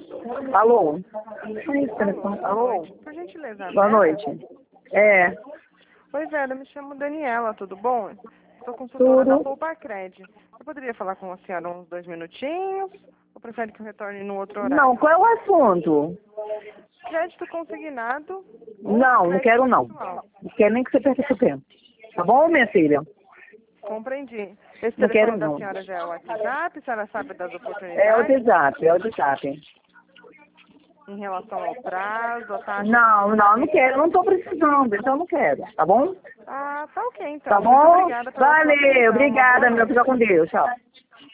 Alô? Alô, Alô? por gentileza, Boa Vera? noite. É, Oi, Vera, me chamo Daniela, tudo bom? Sou consultora da tudo. Poupacred. Eu poderia falar com a senhora uns 2 minutinhos? Ou prefere que eu retorne no outro Não, horário? qual é o assunto? Crédito consignado ou Não, não crédito quero não. pessoal? Não quero nem que você perca seu tempo. Tá bom, minha filha? Compreendi. Esse Não quero telefone da não. senhora já é o WhatsApp? A senhora sabe das É o oportunidades WhatsApp, é o WhatsApp. em relação ao prazo, a taxa Não, não, não de... quero, não tô precisando, então não quero, tá bom? Ah, tá ok Tá então. Muito bom? obrigada pela sua Valeu, atenção. Uma boa obrigada, meu, noite. fica com Deus, tchau.